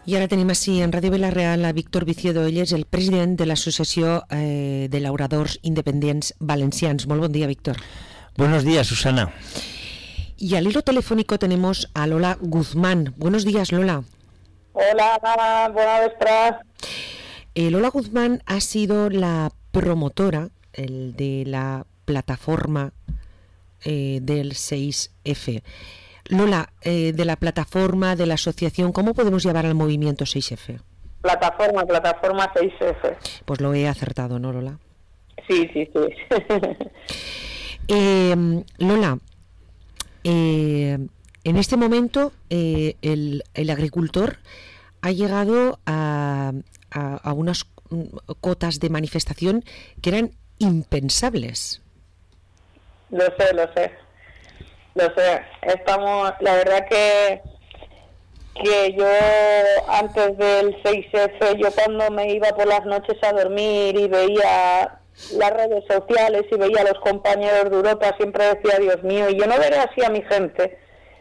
I ara tenim així en Ràdio Vila-real a Víctor Viciodo. Ell és el president de l'Associació de Llauradors Independents Valencians. Molt bon dia, Víctor. Buenos días, Susana. Y al hilo telefónico tenemos a Lola Guzmán. Buenos días, Lola. Hola, buenas tardes. Lola Guzmán ha sido la promotora de la plataforma del 6F. Lola, de la plataforma, de la asociación, ¿cómo podemos llamar al movimiento 6F? Plataforma 6F. Pues lo he acertado, ¿no, Lola? Sí. Lola, en este momento el agricultor ha llegado a unas cotas de manifestación que eran impensables. Lo sé. Estamos, la verdad que yo antes del 6F, yo cuando me iba por las noches a dormir y veía las redes sociales y veía a los compañeros de Europa, siempre decía, Dios mío, y yo no veré así a mi gente.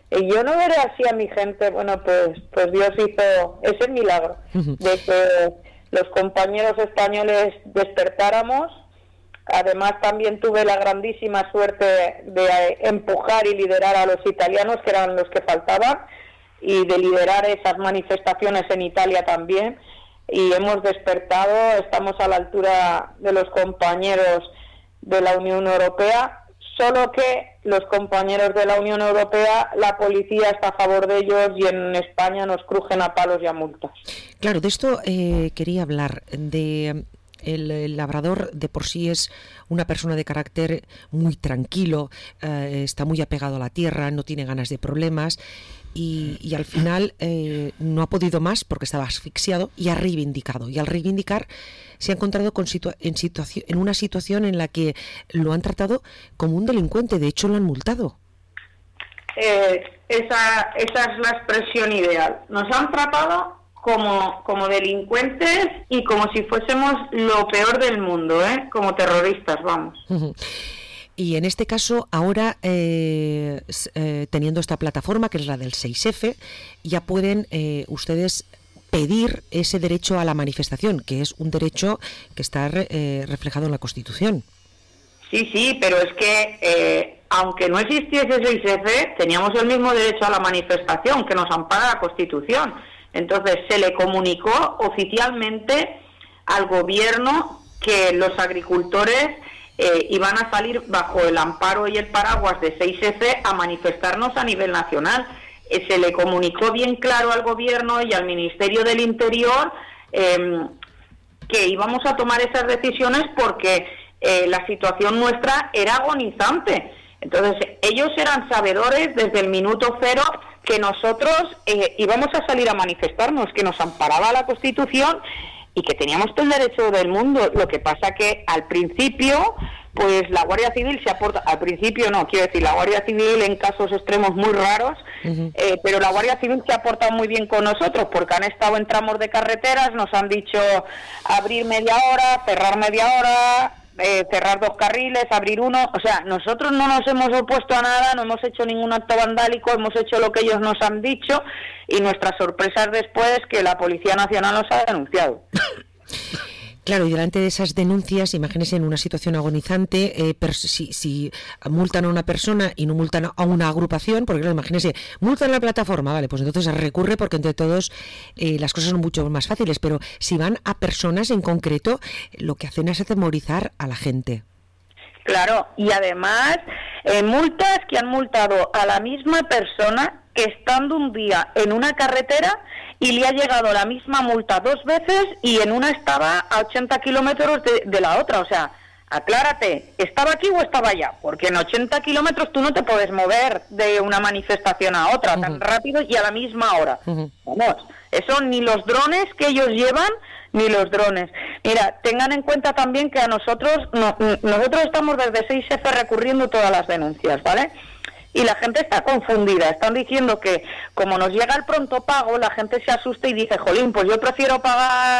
Bueno, pues Dios hizo ese milagro de que los compañeros españoles despertáramos. Además también tuve la grandísima suerte de empujar y liderar a los italianos, que eran los que faltaban, y de liderar esas manifestaciones en Italia también. Y hemos despertado, estamos a la altura de los compañeros de la Unión Europea, solo que los compañeros de la Unión Europea, la policía está a favor de ellos y en España nos crujen a palos y a multas. Claro, de esto quería hablar. El labrador de por sí es una persona de carácter muy tranquilo, está muy apegado a la tierra, no tiene ganas de problemas y al final no ha podido más porque estaba asfixiado y ha reivindicado. Y al reivindicar se ha encontrado en una situación en la que lo han tratado como un delincuente, de hecho lo han multado. Esa es la expresión ideal. Nos han tratado como delincuentes y como si fuésemos lo peor del mundo, como terroristas, vamos. Y en este caso, ahora, teniendo esta plataforma, que es la del 6F, ya pueden ustedes pedir ese derecho a la manifestación, que es un derecho que está reflejado en la Constitución. Sí, pero es que aunque no existiese 6F, teníamos el mismo derecho a la manifestación que nos ampara la Constitución. Entonces se le comunicó oficialmente al gobierno que los agricultores iban a salir bajo el amparo y el paraguas de 6F a manifestarnos a nivel nacional. Se le comunicó bien claro al gobierno y al Ministerio del Interior que íbamos a tomar esas decisiones porque la situación nuestra era agonizante. Entonces ellos eran sabedores desde el minuto cero que nosotros íbamos a salir a manifestarnos, que nos amparaba la Constitución y que teníamos todo el derecho del mundo. Lo que pasa que al principio, pues la Guardia Civil se aporta, al principio no, quiero decir, la Guardia Civil en casos extremos muy raros, pero la Guardia Civil se ha portado muy bien con nosotros porque han estado en tramos de carreteras, nos han dicho abrir media hora, cerrar media hora, cerrar 2 carriles, abrir uno. O sea, nosotros no nos hemos opuesto a nada, no hemos hecho ningún acto vandálico, hemos hecho lo que ellos nos han dicho y nuestra sorpresa es después que la Policía Nacional nos ha denunciado. Claro, y delante de esas denuncias, imagínense en una situación agonizante, si multan a una persona y no multan a una agrupación, porque claro, imagínense, multan a la plataforma, vale, pues entonces se recurre porque entre todos las cosas son mucho más fáciles, pero si van a personas en concreto, lo que hacen es atemorizar a la gente. Claro, y además multas que han multado a la misma persona estando un día en una carretera y le ha llegado la misma multa 2 veces y en una estaba a 80 kilómetros de la otra. O sea, aclárate, ¿estaba aquí o estaba allá? Porque en 80 kilómetros tú no te puedes mover de una manifestación a otra tan rápido y a la misma hora. Vamos, eso ni los drones que ellos llevan, ni los drones. Mira, tengan en cuenta también que a nosotros estamos desde 6F recurriendo todas las denuncias, ¿vale? Y la gente está confundida, están diciendo que como nos llega el pronto pago, la gente se asusta y dice, jolín, pues yo prefiero pagar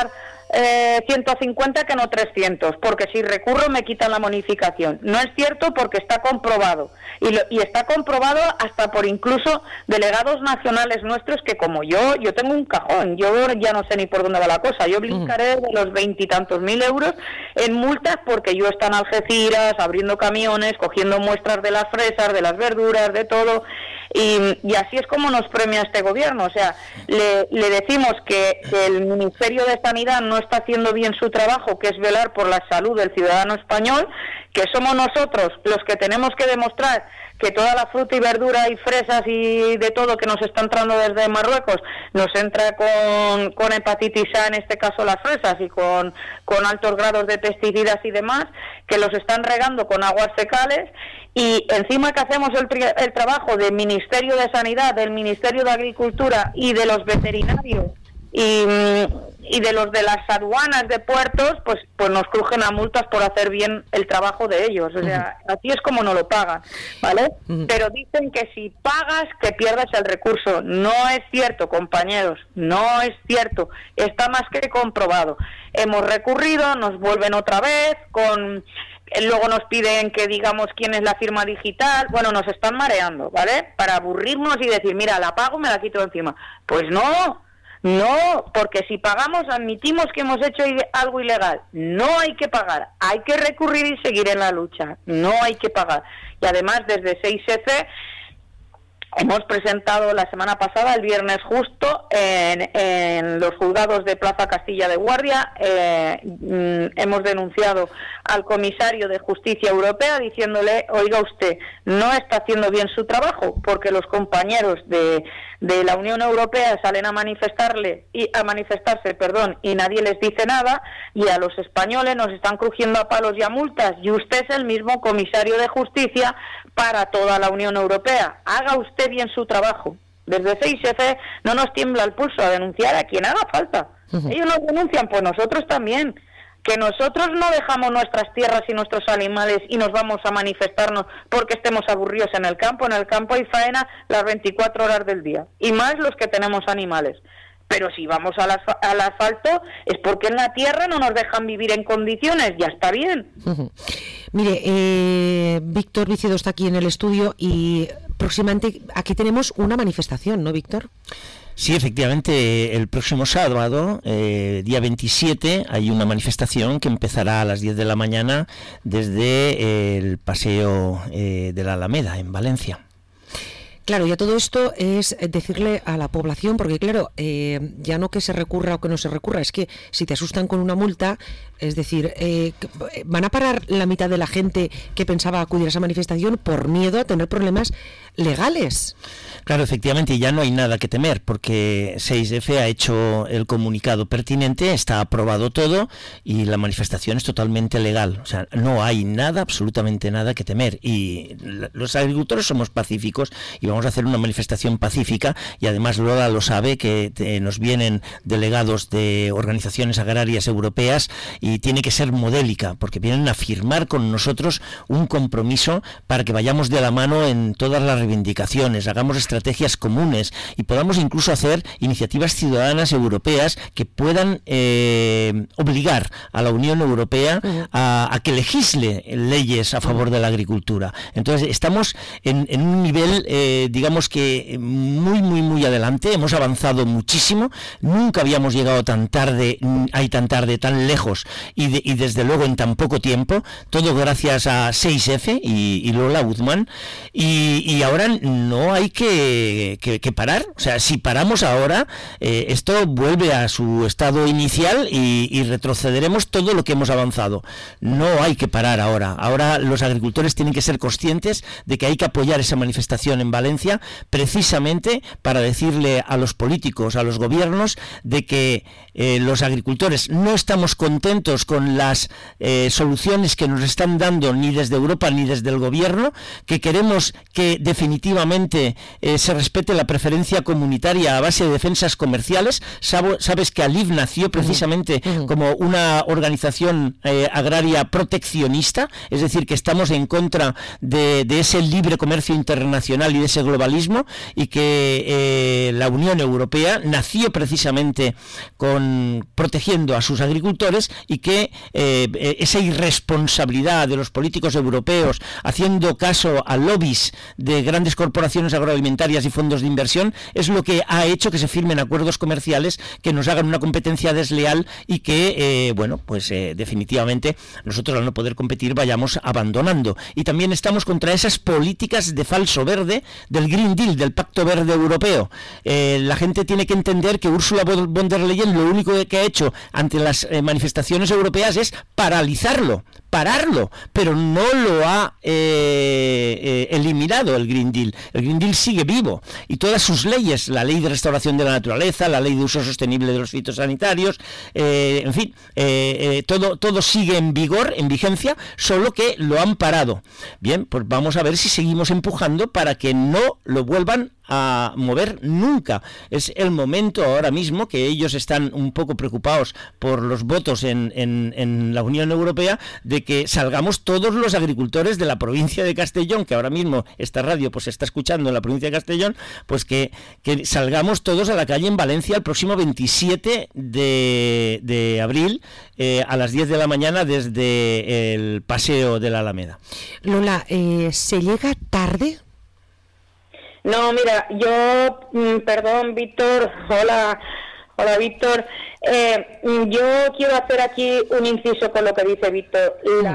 150 que no 300, porque si recurro me quitan la bonificación. No es cierto, porque está comprobado. Y está comprobado hasta por incluso delegados nacionales nuestros que, como yo tengo un cajón, yo ya no sé ni por dónde va la cosa. Yo brincaré de los 20 y tantos mil euros en multas porque yo estoy en Algeciras, abriendo camiones, cogiendo muestras de las fresas, de las verduras, de todo. Y así es como nos premia este gobierno. O sea, le decimos que el Ministerio de Sanidad no está haciendo bien su trabajo, que es velar por la salud del ciudadano español, que somos nosotros los que tenemos que demostrar que toda la fruta y verdura y fresas y de todo que nos está entrando desde Marruecos nos entra con hepatitis A, en este caso las fresas, y con altos grados de pesticidas y demás, que los están regando con aguas fecales, y encima que hacemos el trabajo del Ministerio de Sanidad, del Ministerio de Agricultura y de los veterinarios y de los de las aduanas de puertos, pues nos crujen a multas por hacer bien el trabajo de ellos. O sea, así es como no lo pagan, ¿vale? Pero dicen que si pagas, que pierdes el recurso. No es cierto, compañeros, no es cierto. Está más que comprobado. Hemos recurrido, nos vuelven otra vez luego nos piden que digamos quién es la firma digital. Bueno, nos están mareando, ¿vale? Para aburrirnos y decir, mira, la pago, me la quito encima. Pues no, porque si pagamos admitimos que hemos hecho algo ilegal. No hay que pagar, hay que recurrir y seguir en la lucha. No hay que pagar. Y además desde 6F hemos presentado la semana pasada, el viernes justo, en los juzgados de Plaza Castilla de Guardia, hemos denunciado al comisario de Justicia Europea diciéndole, oiga usted, no está haciendo bien su trabajo, porque los compañeros de la Unión Europea salen a manifestarse, y nadie les dice nada, y a los españoles nos están crujiendo a palos y a multas, y usted es el mismo comisario de Justicia para toda la Unión Europea. Haga usted bien su trabajo. Desde 6F no nos tiembla el pulso a denunciar a quien haga falta. Ellos nos denuncian, pues nosotros también. Que nosotros no dejamos nuestras tierras y nuestros animales y nos vamos a manifestarnos porque estemos aburridos en el campo. En el campo hay faena las 24 horas del día, y más los que tenemos animales. Pero si vamos al asfalto es porque en la tierra no nos dejan vivir en condiciones, ya está bien. Mire, Víctor Vicedo está aquí en el estudio y próximamente aquí tenemos una manifestación, ¿no, Víctor? Sí, efectivamente, el próximo sábado, día 27, hay una manifestación que empezará a las 10 de la mañana desde el Paseo de la Alameda, en Valencia. Claro, y a todo esto es decirle a la población, porque claro, ya no que se recurra o que no se recurra, es que si te asustan con una multa, es decir, van a parar la mitad de la gente que pensaba acudir a esa manifestación por miedo a tener problemas legales. Claro, efectivamente, ya no hay nada que temer, porque 6F ha hecho el comunicado pertinente, está aprobado todo y la manifestación es totalmente legal. O sea, no hay nada, absolutamente nada que temer. Y los agricultores somos pacíficos y vamos a hacer una manifestación pacífica, y además Lola lo sabe, que nos vienen delegados de organizaciones agrarias europeas y tiene que ser modélica, porque vienen a firmar con nosotros un compromiso para que vayamos de la mano en todas las reivindicaciones, hagamos estrategias comunes y podamos incluso hacer iniciativas ciudadanas europeas que puedan obligar a la Unión Europea a que legisle leyes a favor de la agricultura. Entonces estamos en un nivel digamos que muy adelante, hemos avanzado muchísimo, nunca habíamos llegado tan tarde, tan lejos y desde luego en tan poco tiempo, todo gracias a 6F y Lola Guzmán, y ahora no hay que parar. O sea, si paramos ahora, esto vuelve a su estado inicial y retrocederemos todo lo que hemos avanzado. No hay que parar ahora los agricultores tienen que ser conscientes de que hay que apoyar esa manifestación en Valencia, precisamente para decirle a los políticos, a los gobiernos, de que los agricultores no estamos contentos con las soluciones que nos están dando ni desde Europa ni desde el gobierno, que queremos que definitivamente se respete la preferencia comunitaria a base de defensas comerciales. Sabes que ALIV nació precisamente como una organización agraria proteccionista, es decir, que estamos en contra de ese libre comercio internacional y de ese globalismo, y que la Unión Europea nació precisamente protegiendo a sus agricultores, y que esa irresponsabilidad de los políticos europeos haciendo caso a lobbies de grandes corporaciones agroalimentarias y fondos de inversión es lo que ha hecho que se firmen acuerdos comerciales que nos hagan una competencia desleal, y que definitivamente nosotros, al no poder competir, vayamos abandonando. Y también estamos contra esas políticas de falso verde del Green Deal, del Pacto Verde Europeo. La gente tiene que entender que Ursula von der Leyen lo único que ha hecho ante las manifestaciones europeas es pararlo, pero no lo ha eliminado el Green Deal. El Green Deal sigue vivo, y todas sus leyes, la ley de restauración de la naturaleza, la ley de uso sostenible de los fitosanitarios, en fin, todo sigue en vigor, en vigencia, solo que lo han parado. Bien, pues vamos a ver si seguimos empujando para que no lo vuelvan a mover nunca. Es el momento ahora mismo que ellos están un poco preocupados por los votos en la Unión Europea, de que salgamos todos los agricultores de la provincia de Castellón, que ahora mismo esta radio pues se está escuchando en la provincia de Castellón, pues que salgamos todos a la calle en Valencia el próximo 27 de abril a las 10 de la mañana desde el Paseo de la Alameda. Lola, ¿se llega tarde? No, mira, yo, perdón, Víctor, hola Víctor, yo quiero hacer aquí un inciso con lo que dice Víctor.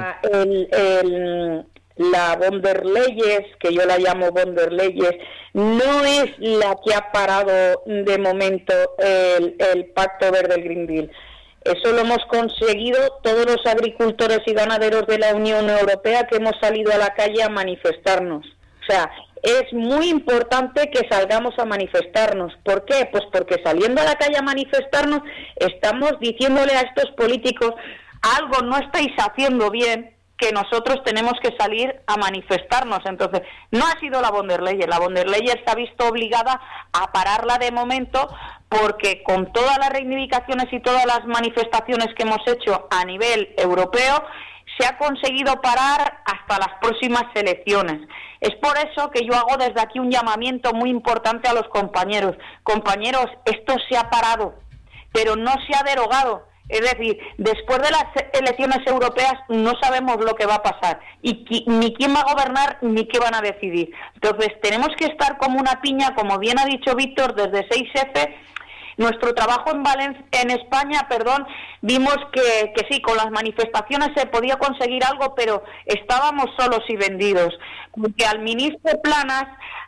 La von der Leyen, que yo la llamo von der Leyen, no es la que ha parado de momento el Pacto Verde, el Green Deal. Eso lo hemos conseguido todos los agricultores y ganaderos de la Unión Europea que hemos salido a la calle a manifestarnos. O sea, es muy importante que salgamos a manifestarnos. ¿Por qué? Pues porque saliendo a la calle a manifestarnos estamos diciéndole a estos políticos: algo no estáis haciendo bien, que nosotros tenemos que salir a manifestarnos. Entonces, no ha sido la von der Leyen. La von der Leyen se ha visto obligada a pararla de momento, porque con todas las reivindicaciones y todas las manifestaciones que hemos hecho a nivel europeo, se ha conseguido parar hasta las próximas elecciones. Es por eso que yo hago desde aquí un llamamiento muy importante a los compañeros. Compañeros, esto se ha parado, pero no se ha derogado. Es decir, después de las elecciones europeas no sabemos lo que va a pasar, y ni quién va a gobernar ni qué van a decidir. Entonces tenemos que estar como una piña, como bien ha dicho Víctor, desde 6F. Nuestro trabajo en España, vimos que sí, con las manifestaciones se podía conseguir algo, pero estábamos solos y vendidos. Porque al ministro Planas,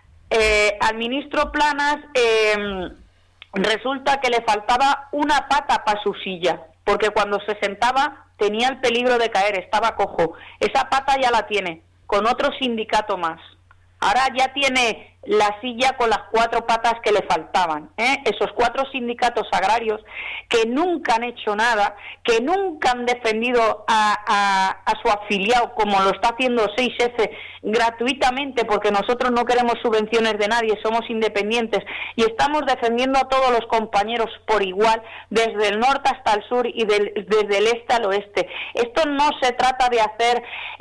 resulta que le faltaba una pata para su silla, porque cuando se sentaba tenía el peligro de caer, estaba cojo. Esa pata ya la tiene, con otro sindicato más. Ahora ya tiene la silla con las 4 patas que le faltaban, esos 4 sindicatos agrarios que nunca han hecho nada, que nunca han defendido a su afiliado, como lo está haciendo 6F gratuitamente, porque nosotros no queremos subvenciones de nadie, somos independientes y estamos defendiendo a todos los compañeros por igual, desde el norte hasta el sur y desde el este al oeste. Esto no se trata de hacer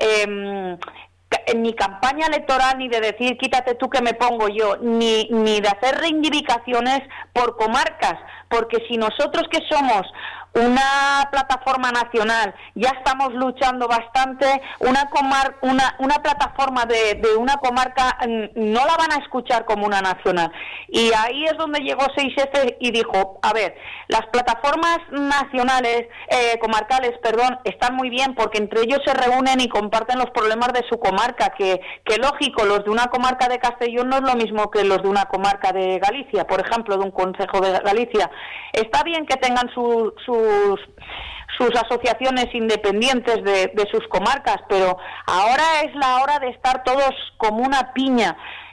ni campaña electoral, ni de decir quítate tú que me pongo yo, ni de hacer reivindicaciones por comarcas, porque si nosotros, que somos una plataforma nacional, ya estamos luchando bastante, una plataforma de una comarca no la van a escuchar como una nacional. Y ahí es donde llegó 6F y dijo: a ver, las plataformas nacionales, comarcales, están muy bien, porque entre ellos se reúnen y comparten los problemas de su comarca, que lógico, los de una comarca de Castellón no es lo mismo que los de una comarca de Galicia, por ejemplo, de un concejo de Galicia. Está bien que tengan sus asociaciones independientes de sus comarcas, pero ahora es la hora de estar todos como una piña.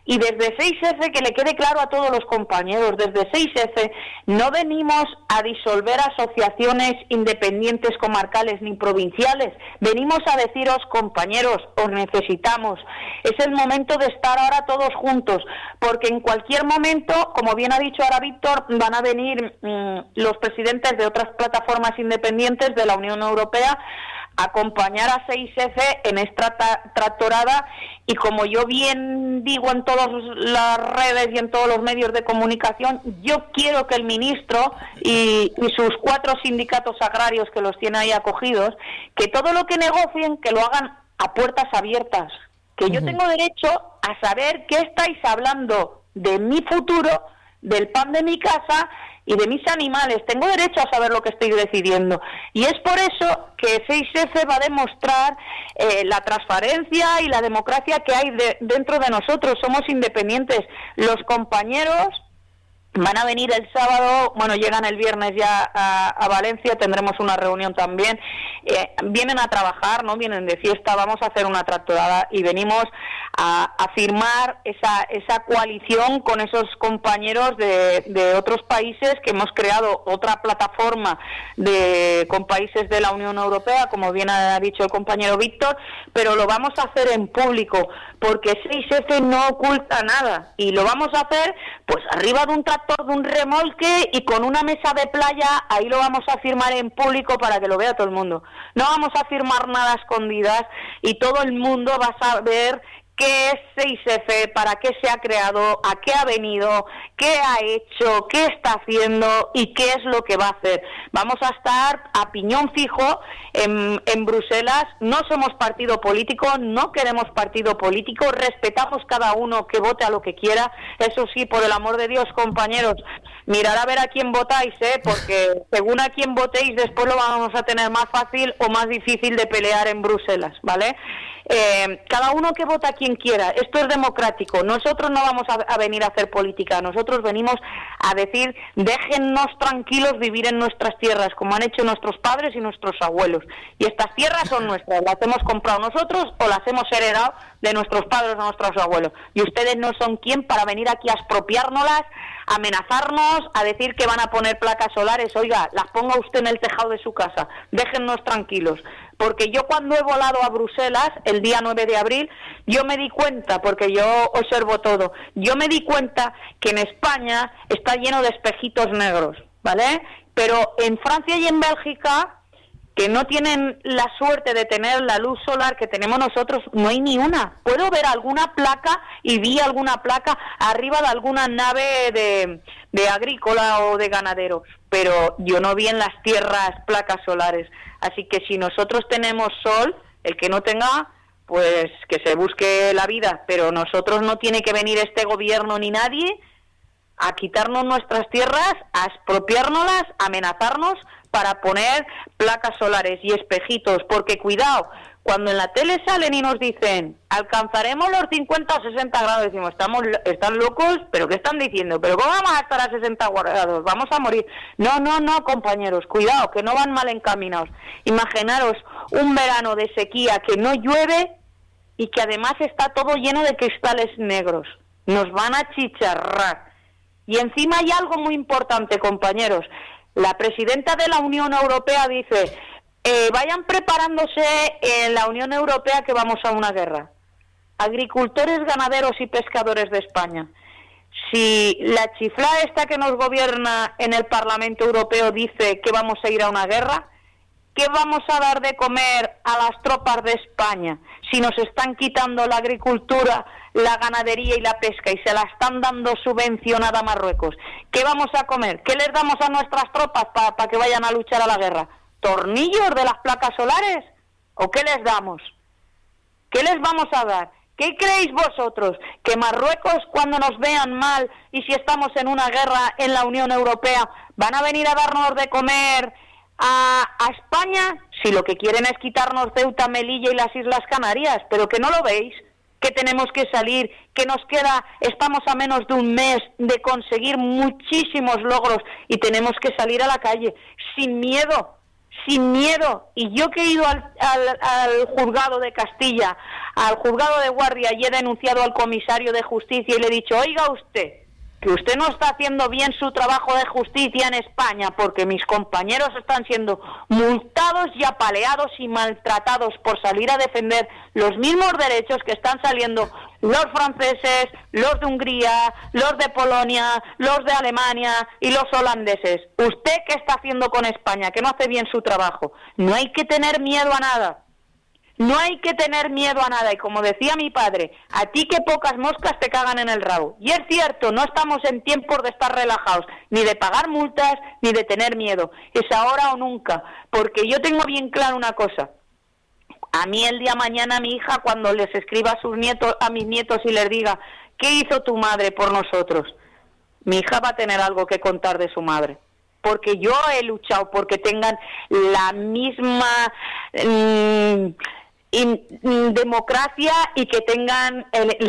Y desde 6F, que le quede claro a todos los compañeros, desde 6F no venimos a disolver asociaciones independientes comarcales ni provinciales, venimos a deciros, compañeros, os necesitamos. Es el momento de estar ahora todos juntos, porque en cualquier momento, como bien ha dicho ahora Víctor, van a venir los presidentes de otras plataformas independientes de la Unión Europea acompañar a 6F en esta tractorada, y como yo bien digo en todas las redes y en todos los medios de comunicación, yo quiero que el ministro y sus 4 sindicatos agrarios que los tiene ahí acogidos, que todo lo que negocien, que lo hagan a puertas abiertas, que yo tengo derecho a saber qué estáis hablando de mi futuro, del pan de mi casa y de mis animales. Tengo derecho a saber lo que estoy decidiendo, y es por eso que 6F va a demostrar la transparencia y la democracia que hay dentro de nosotros. Somos independientes. Los compañeros van a venir el sábado, bueno, llegan el viernes ya a Valencia, tendremos una reunión también. Vienen a trabajar, no vienen de fiesta, vamos a hacer una tractorada y venimos a firmar esa coalición con esos compañeros de otros países, que hemos creado otra plataforma con países de la Unión Europea, como bien ha dicho el compañero Víctor, pero lo vamos a hacer en público, porque 6F no oculta nada, y lo vamos a hacer pues arriba de un tractor, de un remolque, y con una mesa de playa. Ahí lo vamos a firmar en público para que lo vea todo el mundo. No vamos a firmar nada a escondidas, y todo el mundo va a saber qué es 6F, para qué se ha creado, a qué ha venido, qué ha hecho, qué está haciendo y qué es lo que va a hacer. Vamos a estar a piñón fijo en Bruselas. No somos partido político, no queremos partido político, respetamos cada uno que vote a lo que quiera. Eso sí, por el amor de Dios, compañeros, mirar a ver a quién votáis, porque según a quién votéis, después lo vamos a tener más fácil o más difícil de pelear en Bruselas, ¿vale? Cada uno que vota a quien quiera. Esto es democrático. Nosotros no vamos a venir a hacer política. Nosotros venimos a decir: déjennos tranquilos vivir en nuestras tierras, como han hecho nuestros padres y nuestros abuelos. Y estas tierras son nuestras. Las hemos comprado nosotros o las hemos heredado de nuestros padres o nuestros abuelos. Y ustedes no son quien para venir aquí a expropiárnoslas, a amenazarnos, a decir que van a poner placas solares. Oiga, las ponga usted en el tejado de su casa. Déjennos tranquilos. Porque yo, cuando he volado a Bruselas el día 9 de abril, yo me di cuenta, porque yo observo todo, yo me di cuenta que en España está lleno de espejitos negros, ¿vale? Pero en Francia y en Bélgica, que no tienen la suerte de tener la luz solar que tenemos nosotros, no hay ni una. Puedo ver alguna placa, y vi alguna placa arriba de alguna nave de agrícola o de ganaderos, pero yo no vi en las tierras placas solares. Así que si nosotros tenemos sol, el que no tenga, pues que se busque la vida, pero nosotros no tiene que venir este gobierno ni nadie a quitarnos nuestras tierras, a expropiárnoslas, a amenazarnos para poner placas solares y espejitos, porque cuidado, cuando en la tele salen y nos dicen alcanzaremos los 50 o 60 grados, decimos, están locos, pero ¿qué están diciendo? ¿Pero cómo vamos a estar a 60 grados? Vamos a morir. No, compañeros, cuidado, que no van mal encaminados. Imaginaros un verano de sequía, que no llueve y que además está todo lleno de cristales negros. Nos van a chicharrar. Y encima hay algo muy importante, compañeros. La presidenta de la Unión Europea dice: vayan preparándose en la Unión Europea, que vamos a una guerra. Agricultores, ganaderos y pescadores de España, si la chiflada esta que nos gobierna en el Parlamento Europeo dice que vamos a ir a una guerra, ¿qué vamos a dar de comer a las tropas de España si nos están quitando la agricultura, la ganadería y la pesca, y se la están dando subvencionada a Marruecos? ¿Qué vamos a comer? ¿Qué les damos a nuestras tropas para que vayan a luchar a la guerra? ¿Tornillos de las placas solares? ¿O qué les damos? ¿Qué les vamos a dar? ¿Qué creéis vosotros? ¿Que Marruecos, cuando nos vean mal y si estamos en una guerra en la Unión Europea, van a venir a darnos de comer a España? Si lo que quieren es quitarnos Ceuta, Melilla y las Islas Canarias, pero que no lo veis, que tenemos que salir, que nos queda, estamos a menos de un mes de conseguir muchísimos logros y tenemos que salir a la calle sin miedo. Y yo que he ido al juzgado de Castilla al juzgado de guardia y he denunciado al comisario de justicia y le he dicho, oiga usted, que usted no está haciendo bien su trabajo de justicia en España porque mis compañeros están siendo multados y apaleados y maltratados por salir a defender los mismos derechos que están saliendo los franceses, los de Hungría, los de Polonia, los de Alemania y los holandeses. ¿Usted qué está haciendo con España? Que no hace bien su trabajo. No hay que tener miedo a nada. No hay que tener miedo a nada, y como decía mi padre, a ti que pocas moscas te cagan en el rabo. Y es cierto, no estamos en tiempos de estar relajados, ni de pagar multas, ni de tener miedo. Es ahora o nunca, porque yo tengo bien claro una cosa. A mí el día mañana mi hija, cuando les escriba a mis nietos y les diga, ¿qué hizo tu madre por nosotros? Mi hija va a tener algo que contar de su madre. Porque yo he luchado porque tengan la misma democracia y que tengan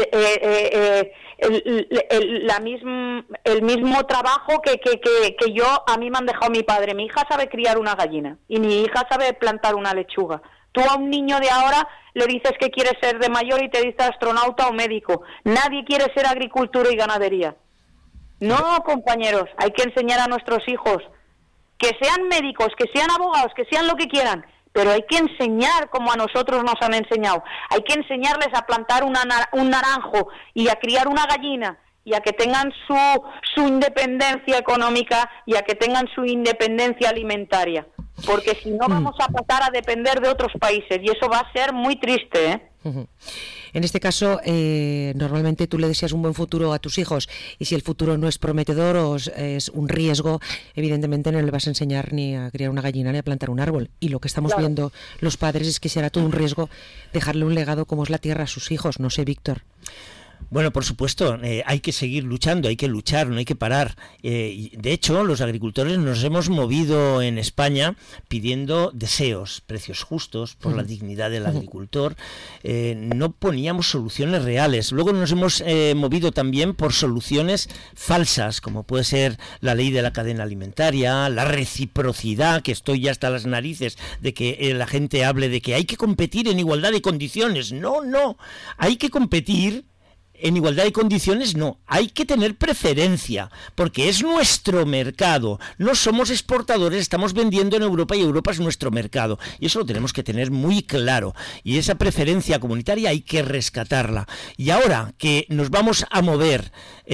el mismo trabajo que yo. A mí me han dejado mi padre. Mi hija sabe criar una gallina y mi hija sabe plantar una lechuga. Tú a un niño de ahora le dices que quiere ser de mayor y te dice astronauta o médico. Nadie quiere ser agricultura y ganadería. No, compañeros, hay que enseñar a nuestros hijos que sean médicos, que sean abogados, que sean lo que quieran, pero hay que enseñar como a nosotros nos han enseñado. Hay que enseñarles a plantar un naranjo y a criar una gallina y a que tengan su independencia económica y a que tengan su independencia alimentaria. Porque si no vamos a pasar a depender de otros países y eso va a ser muy triste, ¿eh? En este caso, normalmente tú le deseas un buen futuro a tus hijos y si el futuro no es prometedor o es un riesgo, evidentemente no le vas a enseñar ni a criar una gallina ni a plantar un árbol. Y lo que estamos viendo los padres es que será todo un riesgo dejarle un legado como es la tierra a sus hijos. No sé, Víctor. Bueno, por supuesto, hay que seguir luchando, hay que luchar, no hay que parar. De hecho, los agricultores nos hemos movido en España pidiendo deseos, precios justos por la dignidad del agricultor. No poníamos soluciones reales. Luego nos hemos movido también por soluciones falsas, como puede ser la ley de la cadena alimentaria, la reciprocidad, que estoy ya hasta las narices de que la gente hable de que hay que competir en igualdad de condiciones. No, hay que competir en igualdad de condiciones, no, hay que tener preferencia, porque es nuestro mercado, no somos exportadores, estamos vendiendo en Europa y Europa es nuestro mercado, y eso lo tenemos que tener muy claro, y esa preferencia comunitaria hay que rescatarla. Y ahora que nos vamos a mover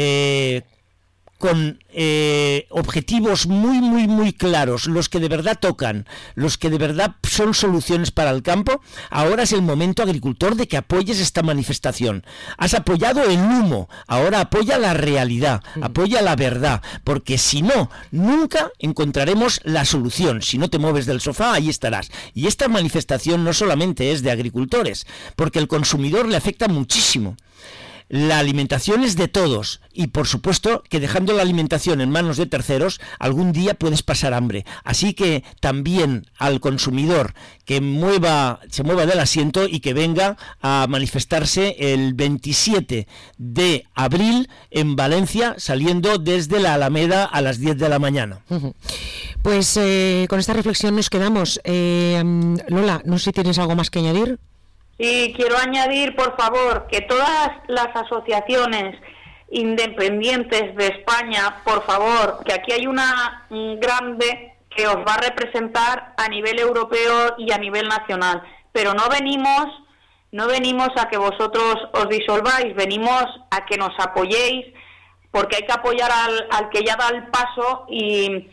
con objetivos muy claros, los que de verdad tocan, los que de verdad son soluciones para el campo, ahora es el momento, agricultor, de que apoyes esta manifestación. Has apoyado el humo, ahora apoya la realidad, apoya la verdad, porque si no, nunca encontraremos la solución. Si no te mueves del sofá, ahí estarás. Y esta manifestación no solamente es de agricultores, porque el consumidor le afecta muchísimo. La alimentación es de todos y por supuesto que dejando la alimentación en manos de terceros algún día puedes pasar hambre. Así que también al consumidor que se mueva del asiento y que venga a manifestarse el 27 de abril en Valencia, saliendo desde la Alameda a las 10 de la mañana. Pues con esta reflexión nos quedamos. Lola, no sé si tienes algo más que añadir. Sí, quiero añadir, por favor, que todas las asociaciones independientes de España, por favor, que aquí hay una grande que os va a representar a nivel europeo y a nivel nacional, pero no venimos a que vosotros os disolváis, venimos a que nos apoyéis, porque hay que apoyar al que ya da el paso y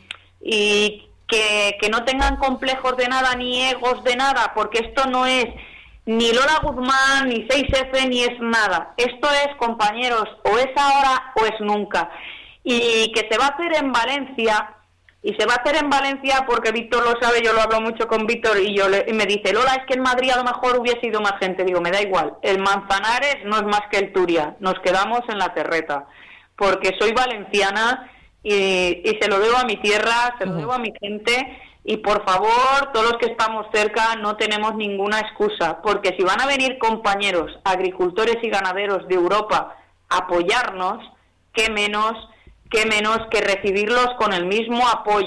que no tengan complejos de nada ni egos de nada, porque esto no es ni Lola Guzmán, ni 6F, ni es nada. Esto es, compañeros, o es ahora o es nunca. Y que se va a hacer en Valencia, y se va a hacer en Valencia porque Víctor lo sabe, yo lo hablo mucho con Víctor y me dice, Lola, es que en Madrid a lo mejor hubiese ido más gente. Digo, me da igual, el Manzanares no es más que el Turia, nos quedamos en la terreta, porque soy valenciana y se lo debo a mi tierra, se lo debo a mi gente. Y por favor, todos los que estamos cerca no tenemos ninguna excusa, porque si van a venir compañeros, agricultores y ganaderos de Europa a apoyarnos, qué menos que recibirlos con el mismo apoyo.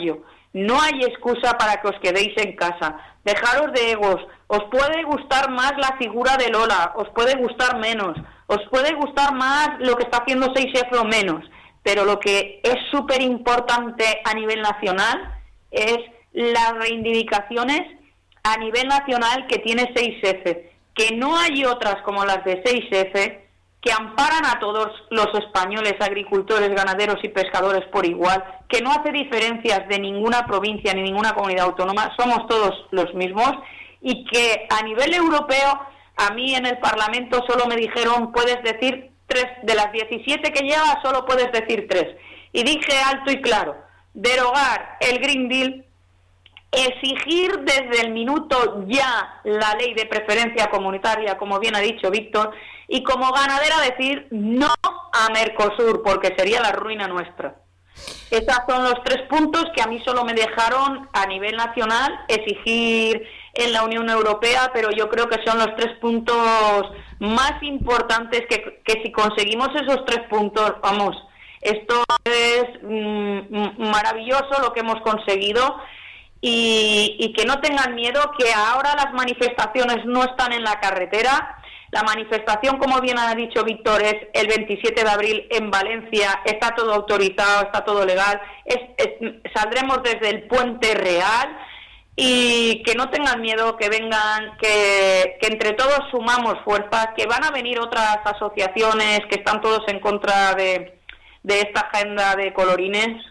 No hay excusa para que os quedéis en casa. Dejaros de egos. Os puede gustar más la figura de Lola, os puede gustar menos, os puede gustar más lo que está haciendo 6F o menos, pero lo que es súper importante a nivel nacional es las reivindicaciones a nivel nacional que tiene 6F, que no hay otras como las de 6F que amparan a todos los españoles, agricultores, ganaderos y pescadores por igual, que no hace diferencias de ninguna provincia ni ninguna comunidad autónoma, somos todos los mismos, y que a nivel europeo, a mí en el Parlamento solo me dijeron, puedes decir 3, de las 17 que llevas solo puedes decir 3. Y dije alto y claro, derogar el Green Deal, exigir desde el minuto ya la ley de preferencia comunitaria, como bien ha dicho Víctor, y como ganadera decir no a Mercosur, porque sería la ruina nuestra. Esos son los 3 puntos que a mí solo me dejaron a nivel nacional exigir en la Unión Europea, pero yo creo que son los 3 puntos más importantes que si conseguimos esos 3 puntos, vamos, esto es maravilloso lo que hemos conseguido. Y que no tengan miedo, que ahora las manifestaciones no están en la carretera. La manifestación, como bien ha dicho Víctor, es el 27 de abril en Valencia, está todo autorizado, está todo legal, saldremos desde el Puente Real, y que no tengan miedo, que vengan, que entre todos sumamos fuerzas, que van a venir otras asociaciones que están todos en contra de esta agenda de colorines,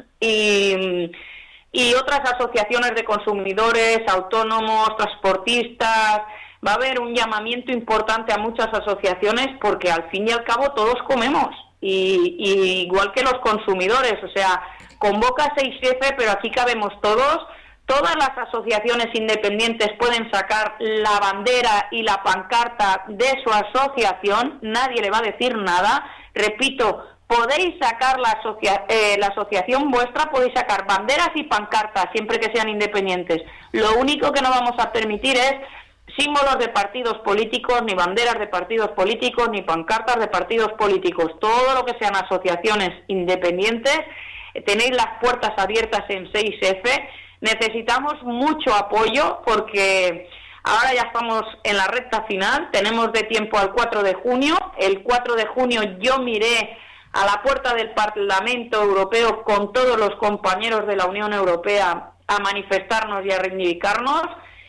y otras asociaciones de consumidores, autónomos, transportistas. Va a haber un llamamiento importante a muchas asociaciones, porque al fin y al cabo todos comemos, y igual que los consumidores, o sea, convoca 6F, pero aquí cabemos todos. Todas las asociaciones independientes pueden sacar la bandera y la pancarta de su asociación, nadie le va a decir nada. Repito, podéis sacar la asociación vuestra, podéis sacar banderas y pancartas, siempre que sean independientes. Lo único que no vamos a permitir es símbolos de partidos políticos, ni banderas de partidos políticos, ni pancartas de partidos políticos. Todo lo que sean asociaciones independientes, tenéis las puertas abiertas en 6F. Necesitamos mucho apoyo, porque ahora ya estamos en la recta final, tenemos de tiempo al 4 de junio. El 4 de junio yo miré a la puerta del Parlamento Europeo con todos los compañeros de la Unión Europea a manifestarnos y a reivindicarnos,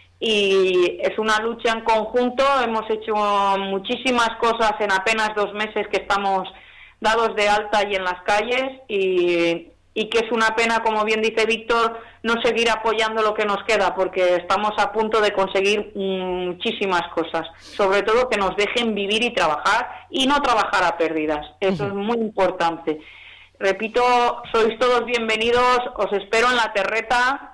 y es una lucha en conjunto. Hemos hecho muchísimas cosas en apenas 2 meses que estamos dados de alta y en las calles, y que es una pena, como bien dice Víctor, no seguir apoyando lo que nos queda, porque estamos a punto de conseguir muchísimas cosas, sobre todo que nos dejen vivir y trabajar, y no trabajar a pérdidas. Eso es muy importante. Repito, sois todos bienvenidos, os espero en la terreta,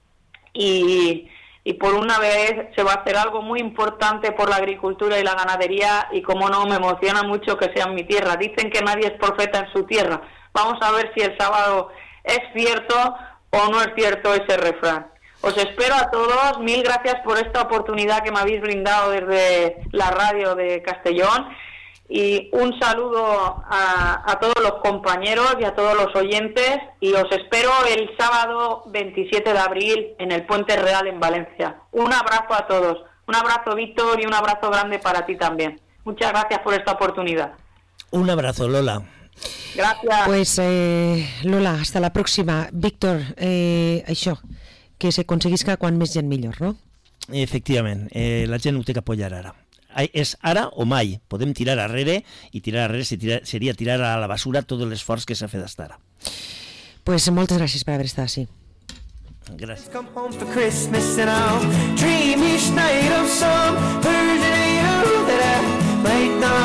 y por una vez se va a hacer algo muy importante por la agricultura y la ganadería, y como no, me emociona mucho que sea en mi tierra. Dicen que nadie es profeta en su tierra. Vamos a ver si el sábado es cierto o no es cierto ese refrán. Os espero a todos, 1000 gracias por esta oportunidad que me habéis brindado desde la radio de Castellón, y un saludo a todos los compañeros y a todos los oyentes, y os espero el sábado 27 de abril en el Puente Real en Valencia. Un abrazo a todos, un abrazo Víctor, y un abrazo grande para ti también. Muchas gracias por esta oportunidad. Un abrazo, Lola. Gràcies. Pues Lola, hasta la pròxima. Víctor, això, que s'aconseguisca quan més gent millor, no? Efectivament, la gent ho té que apoyar ara. És ara o mai. Podem tirar arrere, i tirar arrere seria tirar a la basura tot l'esforç que s'ha fet fins ara. Pues moltes gràcies per haver estat així. Gràcies. Come home for Christmas and I'll dream each night of some version of you that I might not